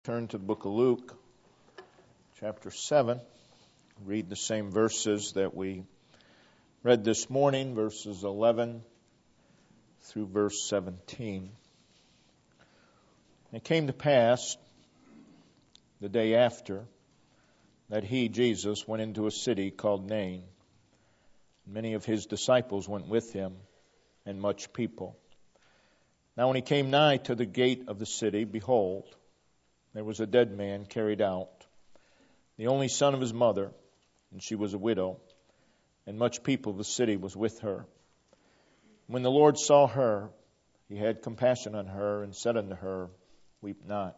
Turn to the book of Luke, chapter 7. Read the same verses that we read this morning, verses 11 through verse 17. It came to pass the day after that he, Jesus, went into a city called Nain. Many of his disciples went with him, and much people. Now when he came nigh to the gate of the city, behold, there was a dead man carried out, the only son of his mother, and she was a widow, and much people of the city was with her. When the Lord saw her, he had compassion on her, and said unto her, Weep not.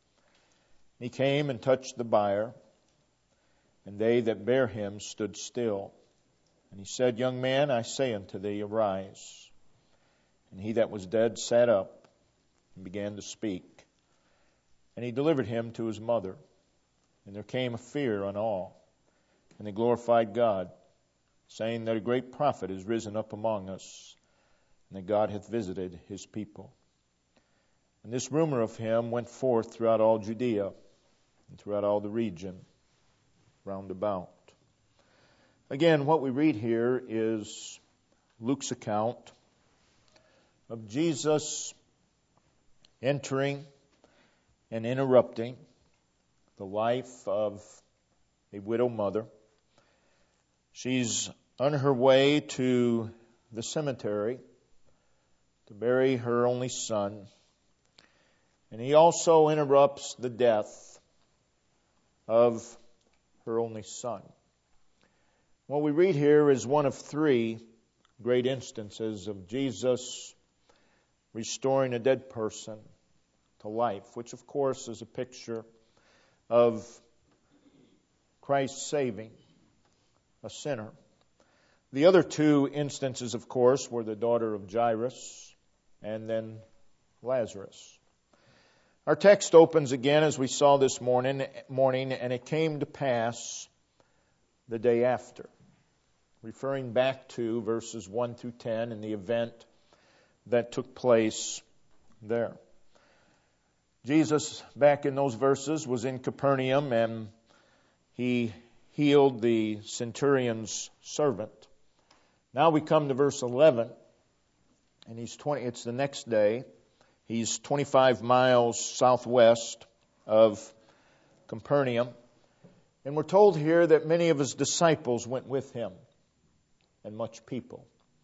He came and touched the bier, and they that bare him stood still. And he said, Young man, I say unto thee, arise. And he that was dead sat up, and began to speak. And he delivered him to his mother. And there came a fear on all. And they glorified God, saying that a great prophet is risen up among us, and that God hath visited his people. And this rumor of him went forth throughout all Judea, and throughout all the region round about. Again, what we read here is Luke's account of Jesus entering and interrupting the life of a widow mother. She's on her way to the cemetery to bury her only son. And he also interrupts the death of her only son. What we read here is one of three great instances of Jesus restoring a dead person to life, which of course is a picture of Christ saving a sinner. The other two instances, of course, were the daughter of Jairus and then Lazarus. Our text opens again, as we saw this morning, and it came to pass the day after, referring back to verses 1 through 10 and the event that took place there. Jesus, back in those verses, was in Capernaum, and he healed the centurion's servant. Now we come to verse 11, and it's the next day. He's 25 miles southwest of Capernaum, and we're told here that many of his disciples went with him, and much people.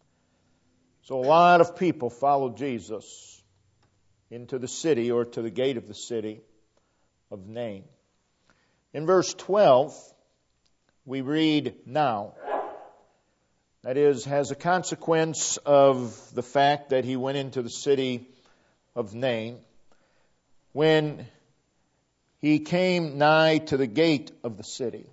So a lot of people followed Jesus into the city, or to the gate of the city of Nain. In verse 12, we read, Now, that is, as a consequence of the fact that he went into the city of Nain, when he came nigh to the gate of the city.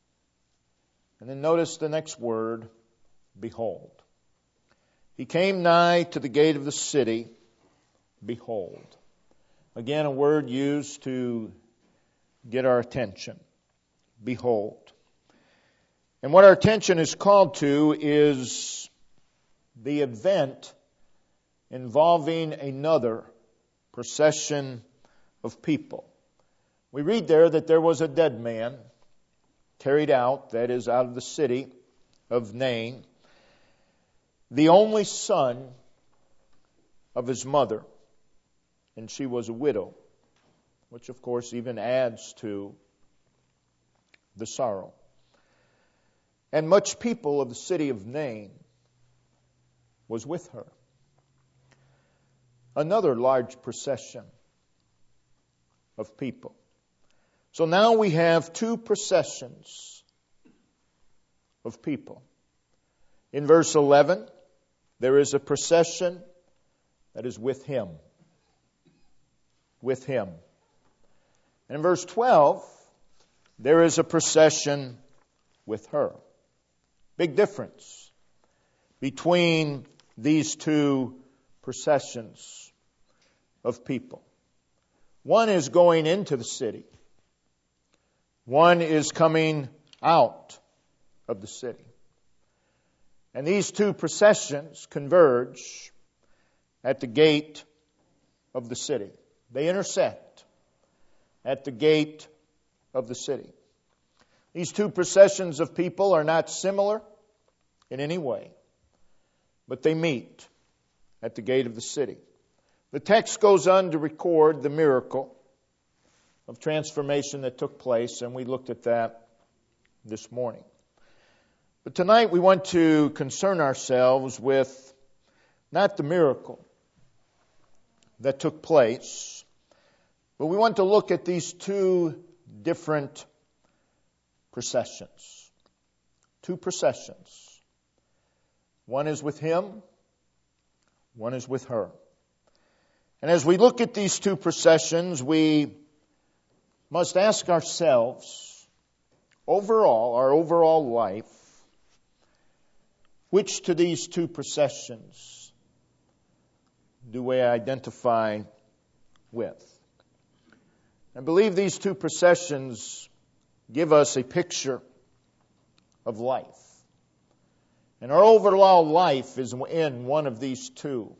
And then notice the next word, behold. He came nigh to the gate of the city, behold. Again, a word used to get our attention. Behold. And what our attention is called to is the event involving another procession of people. We read there that there was a dead man carried out, that is, out of the city of Nain, the only son of his mother, and she was a widow, which of course even adds to the sorrow. And much people of the city of Nain was with her. Another large procession of people. So now we have two processions of people. In verse 11, there is a procession that is with him. With him. And in verse 12, there is a procession with her. Big difference between these two processions of people. One is going into the city. One is coming out of the city. And these two processions converge at the gate of the city. They intersect at the gate of the city. These two processions of people are not similar in any way, but they meet at the gate of the city. The text goes on to record the miracle of transformation that took place, and we looked at that this morning. But tonight we want to concern ourselves with not the miracle that took place, but we want to look at these two different processions. Two processions. One is with him, one is with her. And as we look at these two processions, we must ask ourselves, our overall life, which to these two processions do we identify with? I believe these two processions give us a picture of life. And our overall life is in one of these two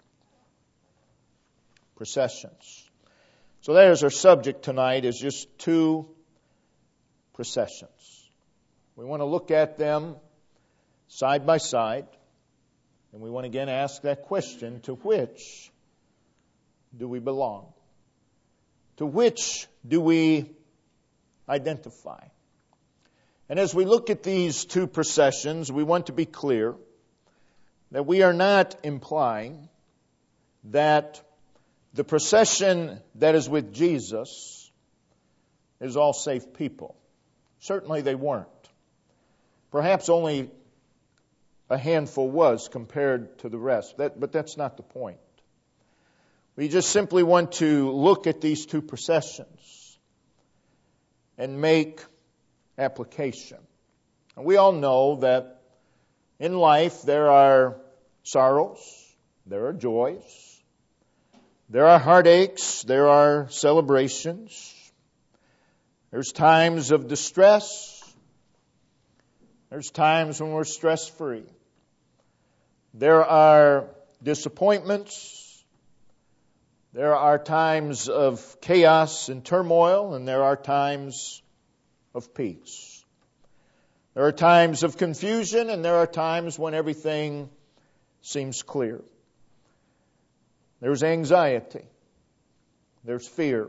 processions. So there's our subject tonight, is just two processions. We want to look at them side by side, and we want to again ask that question, to which do we belong? To which do we identify? And as we look at these two processions, we want to be clear that we are not implying that the procession that is with Jesus is all saved people. Certainly they weren't. Perhaps only a handful was compared to the rest. But that's not the point. We just simply want to look at these two processions and make application. And we all know that in life there are sorrows, there are joys, there are heartaches, there are celebrations, there's times of distress, there's times when we're stress-free. There are disappointments, there are times of chaos and turmoil, and there are times of peace. There are times of confusion, and there are times when everything seems clear. There's anxiety. There's fear.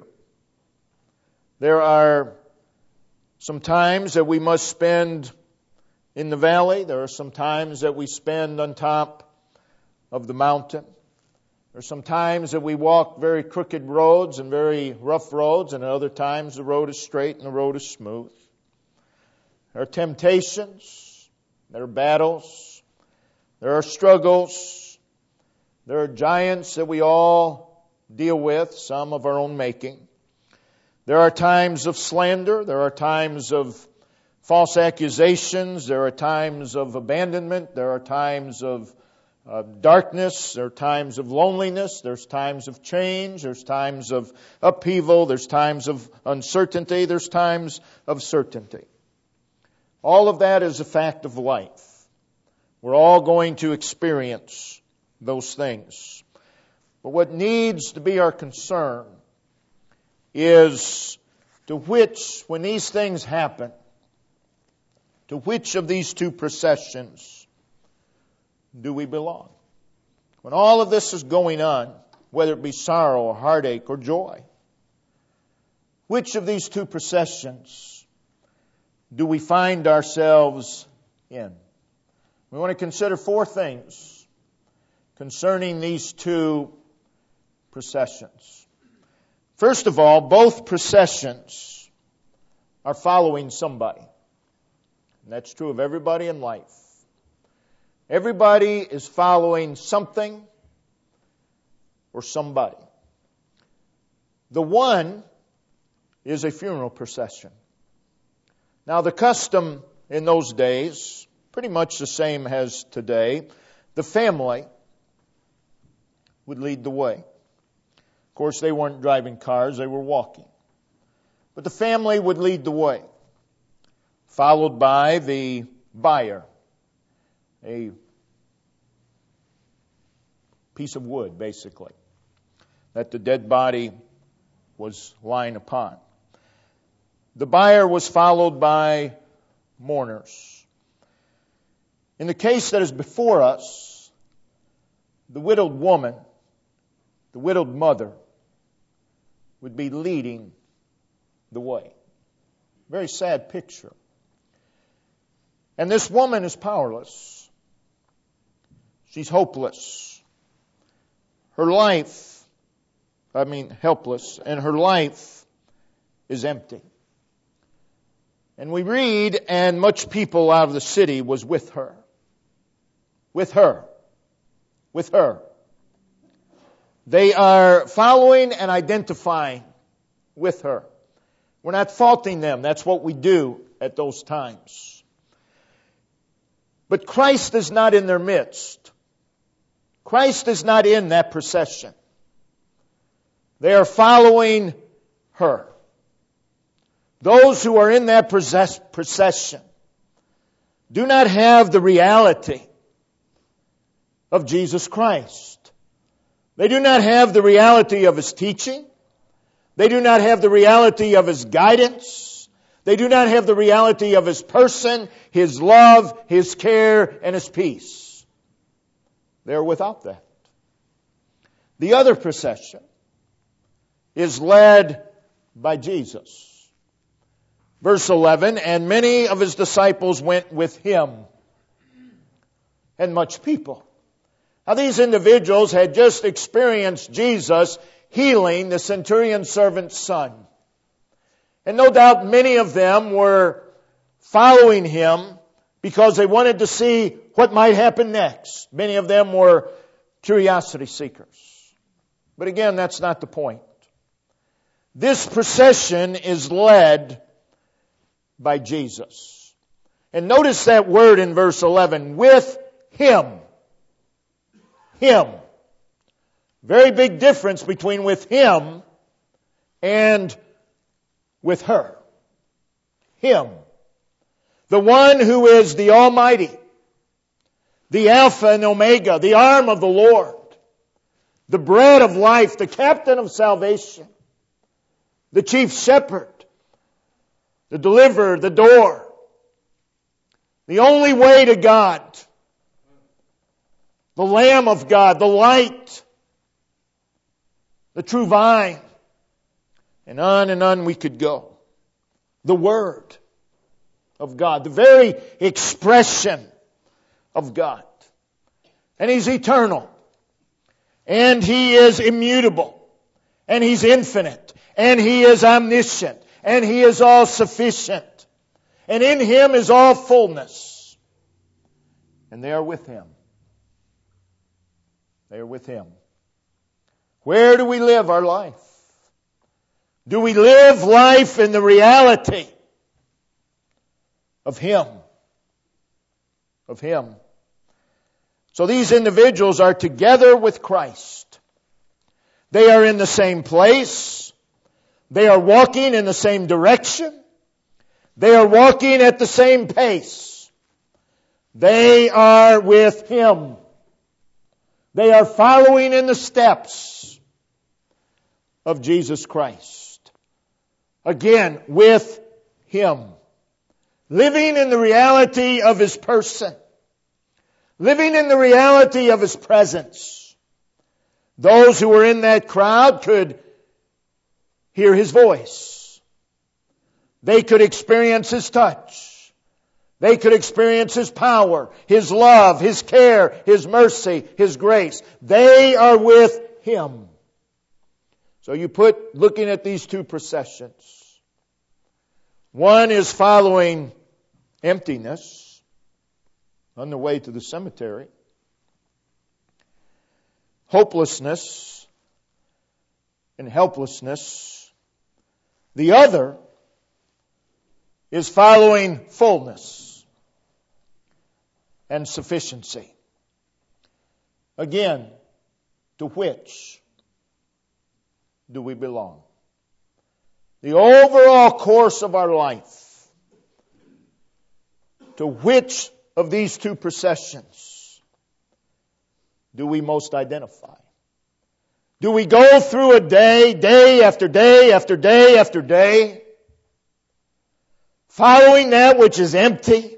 There are some times that we must spend in the valley. There are some times that we spend on top of the mountain. There are some times that we walk very crooked roads and very rough roads, and at other times the road is straight and the road is smooth. There are temptations. There are battles. There are struggles. There are giants that we all deal with, some of our own making. There are times of slander. There are times of false accusations. There are times of abandonment. There are times of darkness. There are times of loneliness. There's times of change. There's times of upheaval. There's times of uncertainty. There's times of certainty. All of that is a fact of life. We're all going to experience those things. But what needs to be our concern is to which, when these things happen, to which of these two processions do we belong? When all of this is going on, whether it be sorrow or heartache or joy, which of these two processions do we find ourselves in? We want to consider four things concerning these two processions. First of all, both processions are following somebody. And that's true of everybody in life. Everybody is following something or somebody. The one is a funeral procession. Now, the custom in those days, pretty much the same as today, the family would lead the way. Of course, they weren't driving cars, they were walking. But the family would lead the way, followed by the bier, a piece of wood, basically, that the dead body was lying upon. The bier was followed by mourners. In the case that is before us, the widowed woman, the widowed mother, would be leading the way. Very sad picture. And this woman is powerless. She's hopeless. Helpless, and her life is empty. And we read, and much people out of the city was with her. With her. With her. They are following and identifying with her. We're not faulting them. That's what we do at those times. But Christ is not in their midst. Christ is not in that procession. They are following her. Those who are in that procession do not have the reality of Jesus Christ. They do not have the reality of His teaching. They do not have the reality of His guidance. They do not have the reality of His person, His love, His care, and His peace. They are without that. The other procession is led by Jesus. Verse 11, and many of His disciples went with Him, and much people. Now these individuals had just experienced Jesus healing the centurion servant's son. And no doubt many of them were following Him because they wanted to see what might happen next. Many of them were curiosity seekers. But again, that's not the point. This procession is led by Jesus. And notice that word in verse 11, with Him. Him. Very big difference between with Him and with her. Him. The one who is the Almighty, the Alpha and Omega, the arm of the Lord, the bread of life, the captain of salvation, the chief shepherd, the deliverer, the door, the only way to God, the Lamb of God, the light, the true vine, and on we could go. The Word of God, the very expression of God. And He's eternal. And He is immutable. And He's infinite. And He is omniscient. And He is all sufficient. And in Him is all fullness. And they are with Him. They are with Him. Where do we live our life? Do we live life in the reality of Him? Of Him. So these individuals are together with Christ. They are in the same place. They are walking in the same direction. They are walking at the same pace. They are with Him. They are following in the steps of Jesus Christ. Again, with Him. Living in the reality of His person. Living in the reality of His presence. Those who were in that crowd could hear His voice. They could experience His touch. They could experience His power, His love, His care, His mercy, His grace. They are with Him. So you looking at these two processions. One is following emptiness on the way to the cemetery. Hopelessness and helplessness. The other is following fullness and sufficiency. Again, to which do we belong? The overall course of our life. To which of these two processions do we most identify? Do we go through a day after day after day after day, following that which is empty?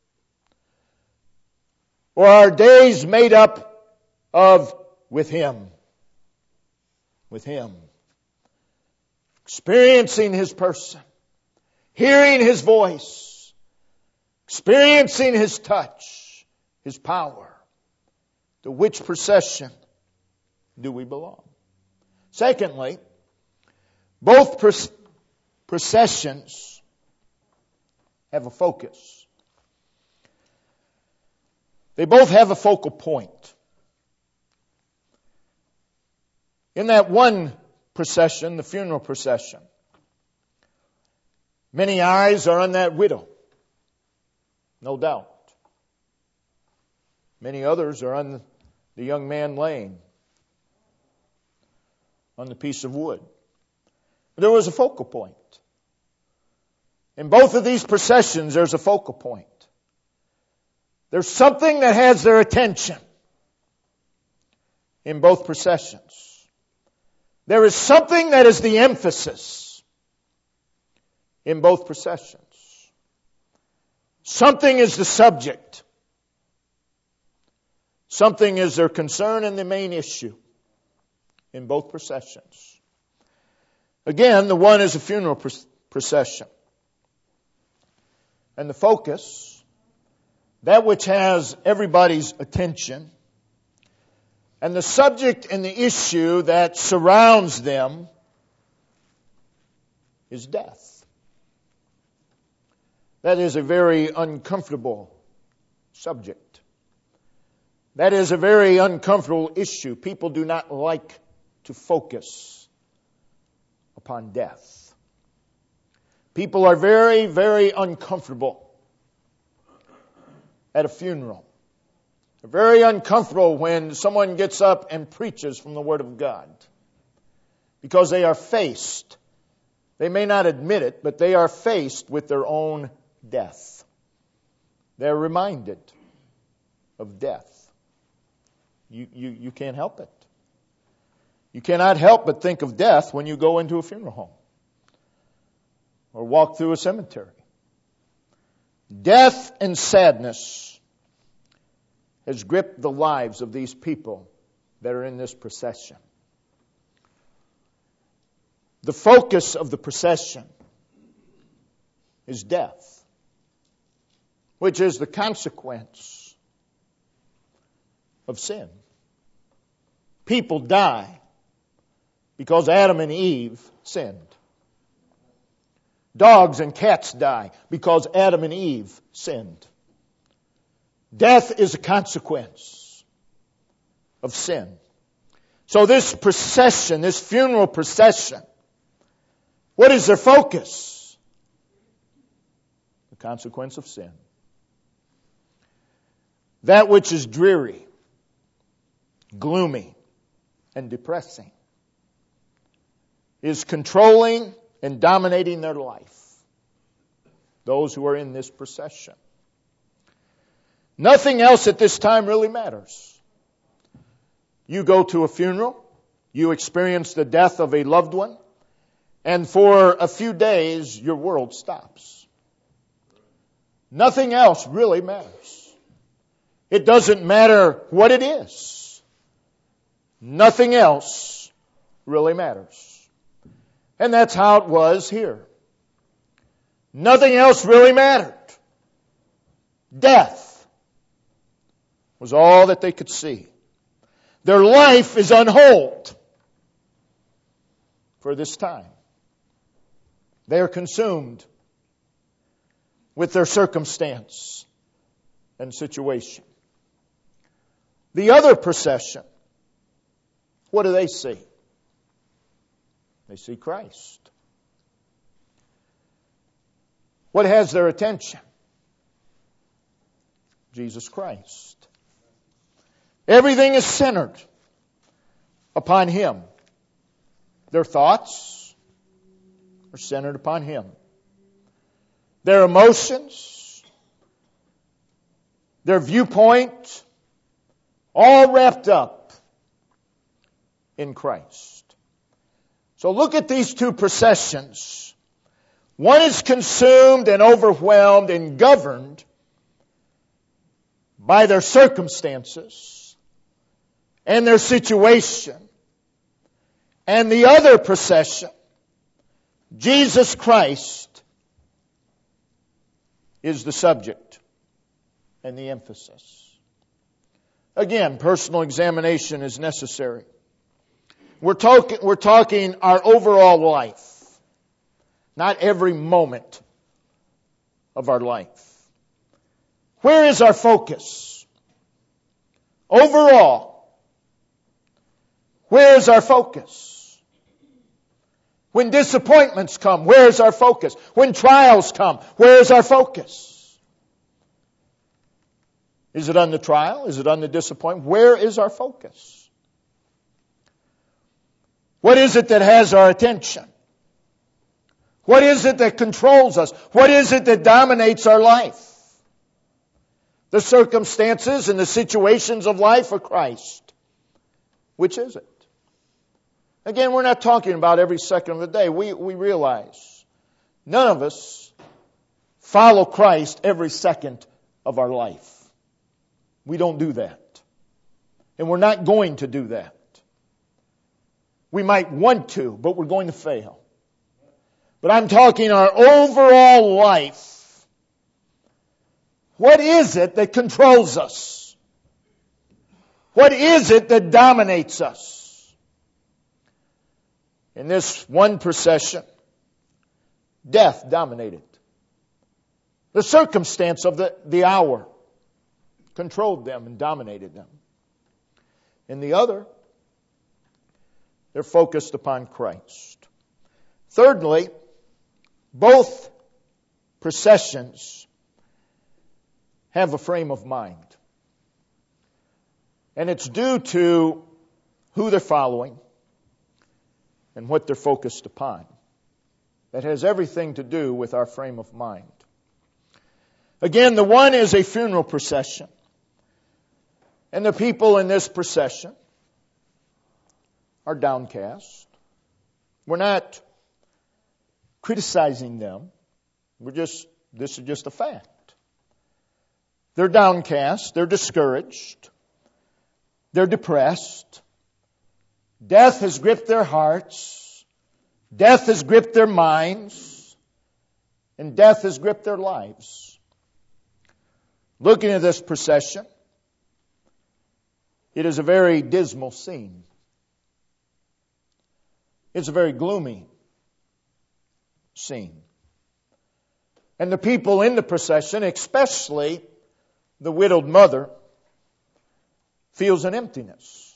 Or are days made up of with Him? With Him. Experiencing His person. Hearing His voice. Experiencing His touch. His power. To which procession do we belong? Secondly, both processions have a focus. They both have a focal point. In that one procession, the funeral procession, many eyes are on that widow. No doubt. Many others are on the young man laying on the piece of wood. But there was a focal point. In both of these processions, there's a focal point. There's something that has their attention in both processions. There is something that is the emphasis in both processions. Something is the subject. Something is their concern and the main issue in both processions. Again, the one is a funeral procession. And the focus, that which has everybody's attention, and the subject and the issue that surrounds them is death. That is a very uncomfortable subject. That is a very uncomfortable issue. People do not like to focus upon death. People are very, very uncomfortable at a funeral. They're very uncomfortable when someone gets up and preaches from the Word of God. Because they are faced, they may not admit it, but they are faced with their own death. They're reminded of death. You can't help it. You cannot help but think of death when you go into a funeral home or walk through a cemetery. Death and sadness has gripped the lives of these people that are in this procession. The focus of the procession is death, which is the consequence of sin. People die because Adam and Eve sinned. Dogs and cats die because Adam and Eve sinned. Death is a consequence of sin. So this procession, this funeral procession, what is their focus? The consequence of sin. That which is dreary, gloomy, and depressing is controlling and dominating their life. Those who are in this procession. Nothing else at this time really matters. You go to a funeral, you experience the death of a loved one, and for a few days your world stops. Nothing else really matters. It doesn't matter what it is. Nothing else really matters. And that's how it was here. Nothing else really mattered. Death was all that they could see. Their life is on hold for this time. They are consumed with their circumstance and situation. The other procession, what do they see? They see Christ. What has their attention? Jesus Christ. Everything is centered upon Him. Their thoughts are centered upon Him. Their emotions, their viewpoint, all wrapped up in Christ. So look at these two processions. One is consumed and overwhelmed and governed by their circumstances and their situation. And the other procession, Jesus Christ, is the subject and the emphasis. Again, personal examination is necessary. We're talking our overall life, not every moment of our life. Where is our focus? Overall, where is our focus? When disappointments come, where is our focus? When trials come, where is our focus? Is it on the trial? Is it on the disappointment? Where is our focus? What is it that has our attention? What is it that controls us? What is it that dominates our life? The circumstances and the situations of life or Christ? Which is it? Again, we're not talking about every second of the day. We realize none of us follow Christ every second of our life. We don't do that. And we're not going to do that. We might want to, but we're going to fail. But I'm talking our overall life. What is it that controls us? What is it that dominates us? In this one procession, death dominated. The circumstance of the hour controlled them and dominated them. In the other, they're focused upon Christ. Thirdly, both processions have a frame of mind. And it's due to who they're following and what they're focused upon. That has everything to do with our frame of mind. Again, the one is a funeral procession. And the people in this procession are downcast. We're not criticizing them. This is just a fact. They're downcast. They're discouraged. They're depressed. Death has gripped their hearts. Death has gripped their minds. And death has gripped their lives. Looking at this procession, it is a very dismal scene. It's a very gloomy scene. And the people in the procession, especially the widowed mother, feels an emptiness.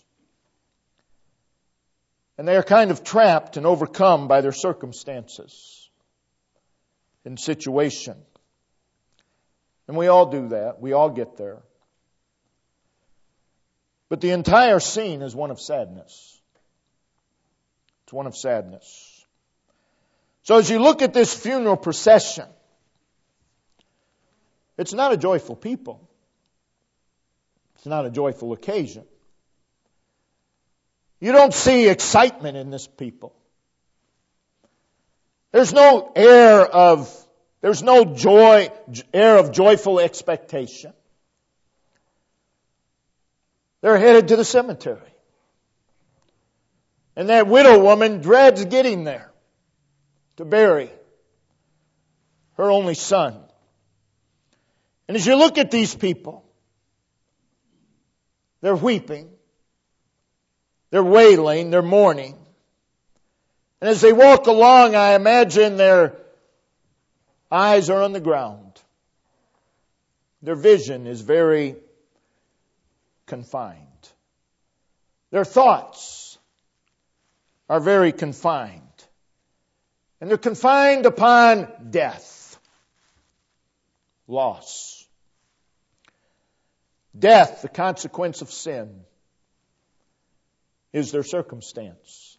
And they are kind of trapped and overcome by their circumstances and situation. And we all do that. We all get there. But the entire scene is one of sadness. It's one of sadness. So as you look at this funeral procession, it's not a joyful people. It's not a joyful occasion. You don't see excitement in this people. There's no air of joyful expectation. They're headed to the cemetery. And that widow woman dreads getting there to bury her only son. And as you look at these people, they're weeping, they're wailing, they're mourning. And as they walk along, I imagine their eyes are on the ground. Their vision is very confined. Their thoughts are very confined. And they're confined upon death, loss. Death, the consequence of sin, is their circumstance.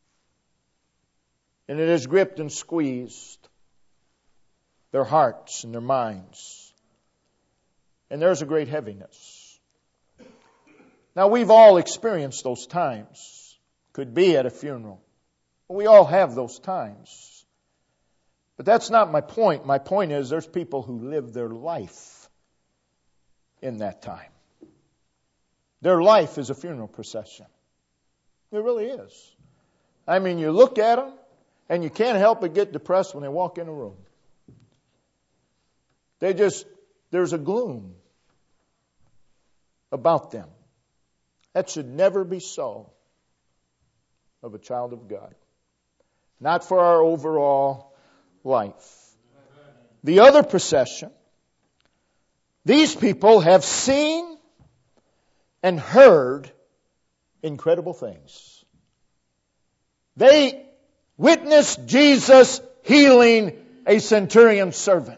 And it has gripped and squeezed their hearts and their minds. And there's a great heaviness. Now, we've all experienced those times. Could be at a funeral. We all have those times. But that's not my point. My point is there's people who live their life in that time. Their life is a funeral procession. It really is. I mean, you look at them and you can't help but get depressed when they walk in a room. There's a gloom about them. That should never be so of a child of God. Not for our overall life. The other procession, these people have seen and heard incredible things. They witnessed Jesus healing a centurion servant.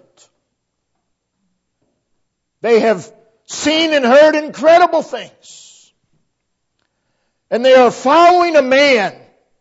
They have seen and heard incredible things. And they are following a man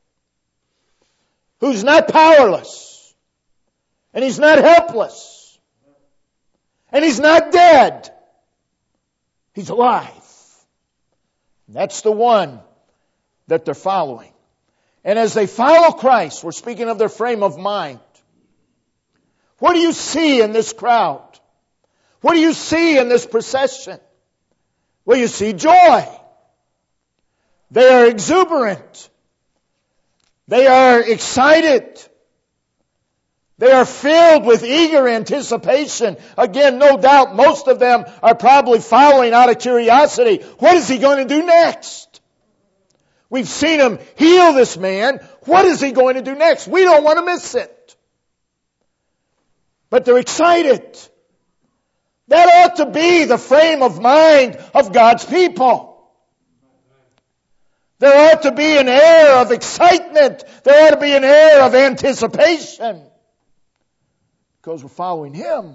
who's not powerless. And he's not helpless. And he's not dead. He's alive. And that's the one that they're following. And as they follow Christ, we're speaking of their frame of mind. What do you see in this crowd? What do you see in this procession? Well, you see joy. They are exuberant. They are excited. They are filled with eager anticipation. Again, no doubt most of them are probably following out of curiosity. What is he going to do next? We've seen him heal this man. What is he going to do next? We don't want to miss it. But they're excited. That ought to be the frame of mind of God's people. There ought to be an air of excitement. There ought to be an air of anticipation. Because we're following Him.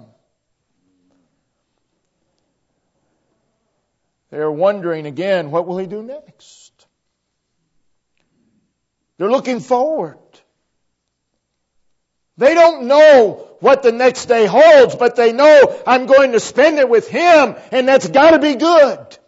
They're wondering again, what will He do next? They're looking forward. They don't know what the next day holds, but they know I'm going to spend it with Him, and that's got to be good.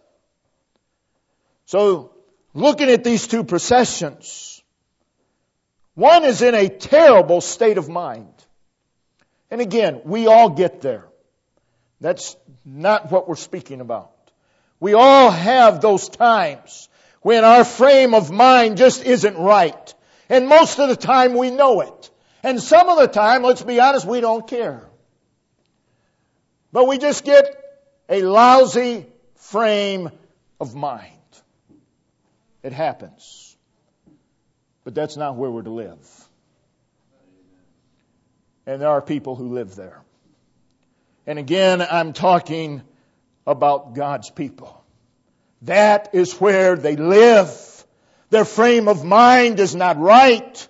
So, looking at these two processions, one is in a terrible state of mind. And again, we all get there. That's not what we're speaking about. We all have those times when our frame of mind just isn't right. And most of the time we know it. And some of the time, let's be honest, we don't care. But we just get a lousy frame of mind. It happens. But that's not where we're to live. And there are people who live there. And again, I'm talking about God's people. That is where they live. Their frame of mind is not right.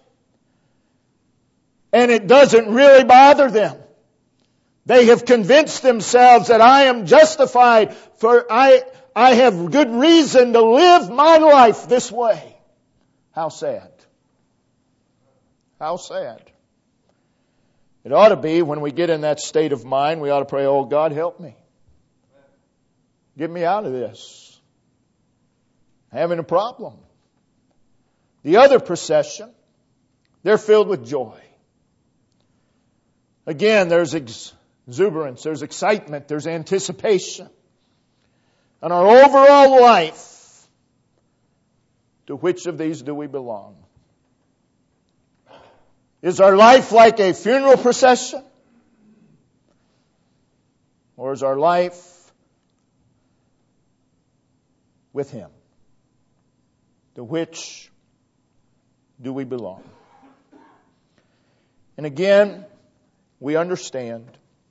And it doesn't really bother them. They have convinced themselves that I am justified, for I have good reason to live my life this way. How sad. How sad. It ought to be when we get in that state of mind, we ought to pray, oh God, help me. Get me out of this. I'm having a problem. The other procession, they're filled with joy. Again, there's exuberance, there's excitement, there's anticipation. And our overall life, to which of these do we belong? Is our life like a funeral procession? Or is our life with Him? To which do we belong? And again, we understand.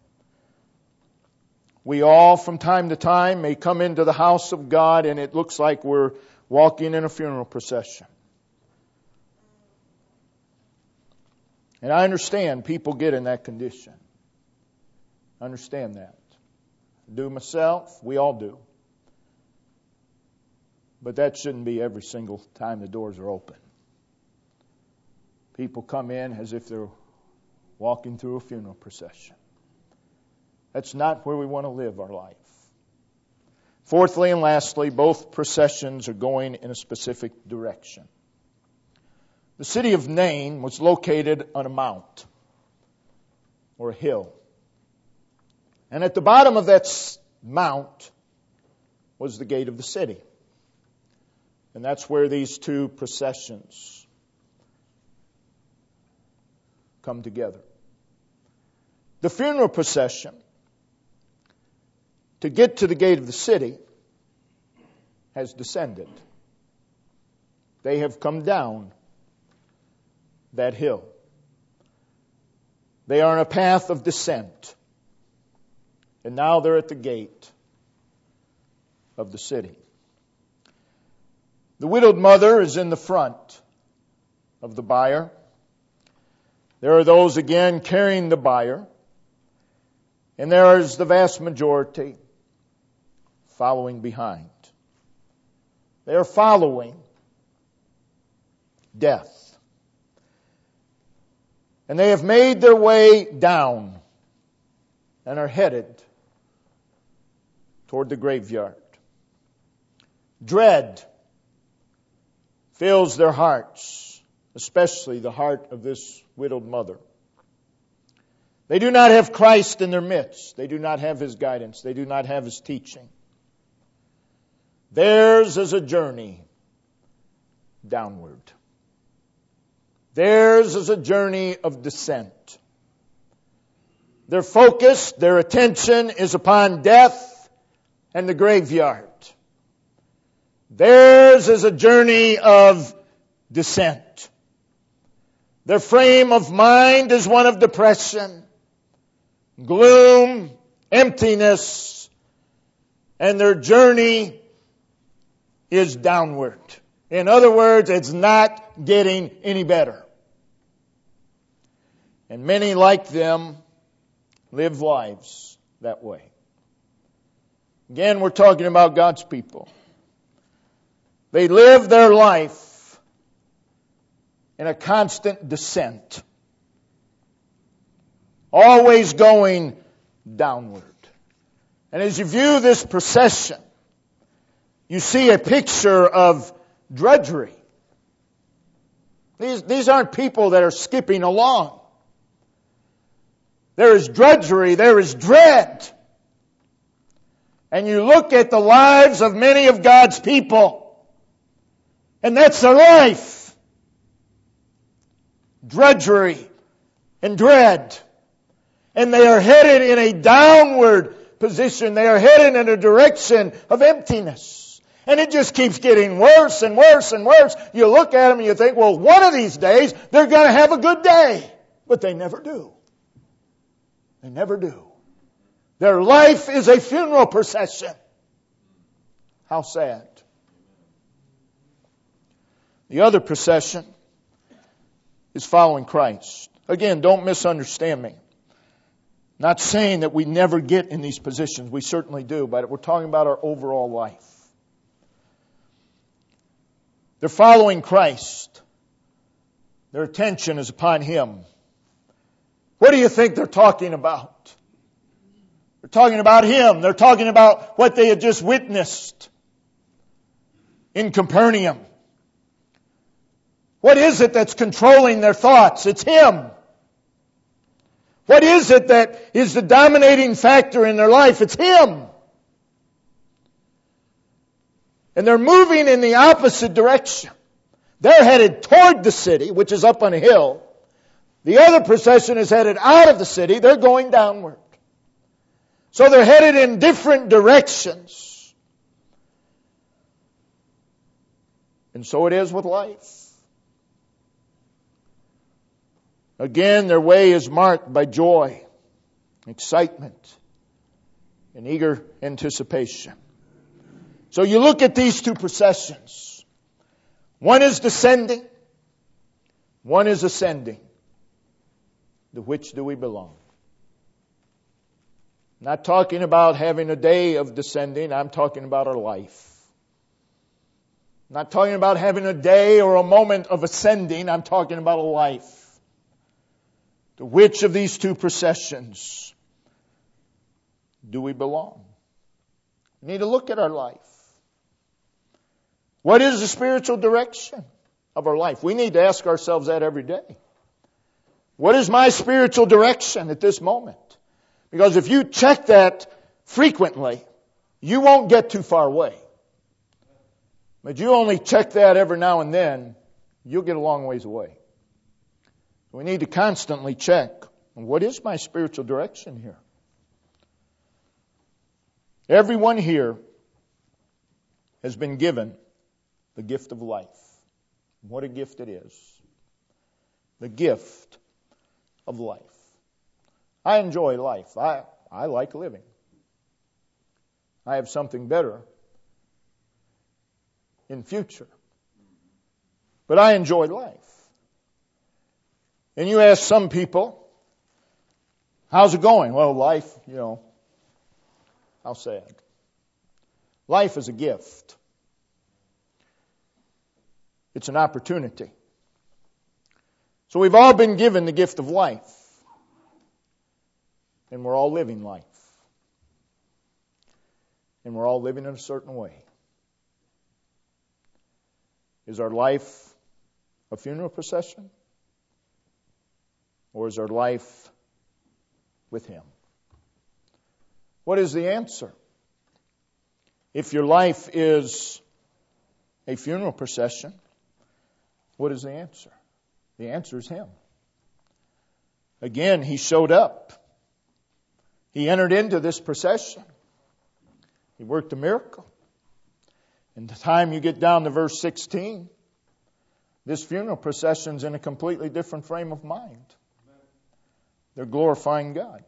We all from time to time may come into the house of God and it looks like we're walking in a funeral procession. And I understand people get in that condition. I understand that. I do myself. We all do. But that shouldn't be every single time the doors are open. People come in as if they're walking through a funeral procession. That's not where we want to live our life. Fourthly and lastly, both processions are going in a specific direction. The city of Nain was located on a mount. or hill. And at the bottom of that mount was the gate of the city. And that's where these two processions come together. The funeral procession, to get to the gate of the city, has descended. They have come down that hill. They are on a path of descent. And now they're at the gate of the city. The widowed mother is in the front of the bier. There are those again carrying the bier. And there is the vast majority following behind. They are following death. And they have made their way down and are headed toward the graveyard. Dread fills their hearts, especially the heart of this widowed mother. They do not have Christ in their midst. They do not have His guidance. They do not have His teaching. Theirs is a journey downward. Theirs is a journey of descent. Their focus, their attention is upon death and the graveyard. Theirs is a journey of descent. Their frame of mind is one of depression, gloom, emptiness, and their journey is downward. In other words, it's not getting any better. And many like them live lives that way. Again, we're talking about God's people. They live their life in a constant descent, always going downward. And as you view this procession, you see a picture of drudgery. These aren't people that are skipping along. There is drudgery, there is dread. And you look at the lives of many of God's people, and that's their life. Drudgery and dread. And they are headed in a downward position. They are headed in a direction of emptiness. And it just keeps getting worse and worse and worse. You look at them and you think, well, one of these days they're going to have a good day. But they never do. They never do. Their life is a funeral procession. How sad. The other procession is following Christ. Again, don't misunderstand me. Not saying that we never get in these positions. We certainly do. But we're talking about our overall life. They're following Christ. Their attention is upon Him. What do you think they're talking about? They're talking about Him. They're talking about what they had just witnessed in Capernaum. What is it that's controlling their thoughts? It's Him. What is it that is the dominating factor in their life? It's Him. And they're moving in the opposite direction. They're headed toward the city, which is up on a hill. The other procession is headed out of the city. They're going downward. So they're headed in different directions. And so it is with life. Again, their way is marked by joy, excitement, and eager anticipation. So you look at these two processions. One is descending. One is ascending. To which do we belong? I'm not talking about having a day of descending. I'm talking about our life. I'm not talking about having a day or a moment of ascending. I'm talking about a life. To which of these two processions do we belong? We need to look at our life. What is the spiritual direction of our life? We need to ask ourselves that every day. What is my spiritual direction at this moment? Because if you check that frequently, you won't get too far away. But you only check that every now and then, you'll get a long ways away. We need to constantly check, what is my spiritual direction here? Everyone here has been given the gift of life. What a gift it is. The gift of life. I enjoy life. I like living. I have something better in future. But I enjoy life. And you ask some people, how's it going? Well, life, how sad. Life is a gift. It's an opportunity. So we've all been given the gift of life. And we're all living life. And we're all living in a certain way. Is our life a funeral procession? Or is our life with Him? What is the answer? If your life is a funeral procession, what is the answer? The answer is Him. Again, He showed up. He entered into this procession. He worked a miracle. And the time you get down to verse 16, this funeral procession's in a completely different frame of mind. They're glorifying God.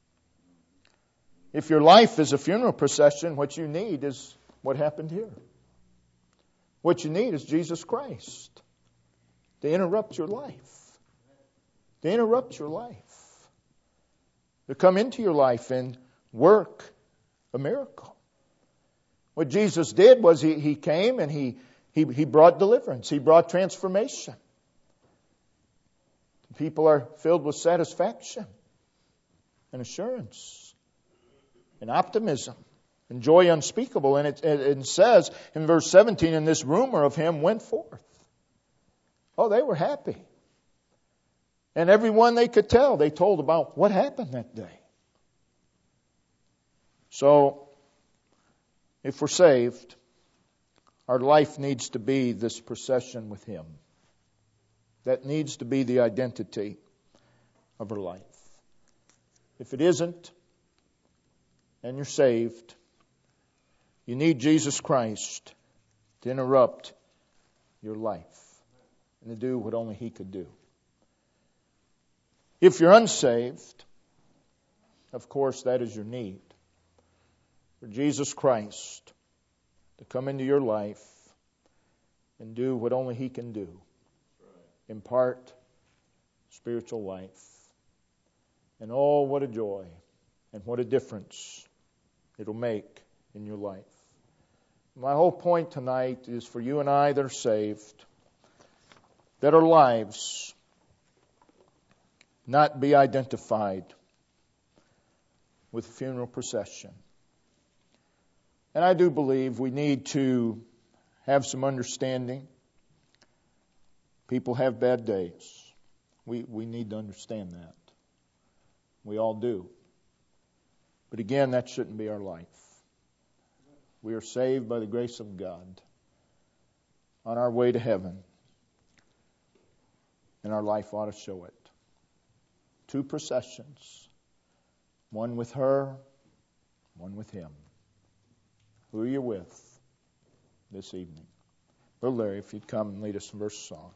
If your life is a funeral procession, what you need is what happened here. What you need is Jesus Christ to interrupt your life. To interrupt your life. To come into your life and work a miracle. What Jesus did was He came and He brought deliverance. He brought transformation. People are filled with satisfaction and assurance and optimism and joy unspeakable. And it says in verse 17, and this rumor of Him went forth. Oh, they were happy. And everyone they could tell, they told about what happened that day. So, if we're saved, our life needs to be this procession with Him. That needs to be the identity of our life. If it isn't, and you're saved, you need Jesus Christ to interrupt your life and to do what only He could do. If you're unsaved, of course, that is your need. For Jesus Christ to come into your life and do what only He can do. Impart spiritual life. And oh, what a joy and what a difference it'll make in your life. My whole point tonight is for you and I that are saved, that our lives not be identified with a funeral procession. And I do believe we need to have some understanding. People have bad days. We need to understand that. We all do. But again, that shouldn't be our life. We are saved by the grace of God on our way to heaven. And our life ought to show it. 2 processions. One with her, one with Him. Who are you with this evening? Brother Larry, if you'd come and lead us in verse song.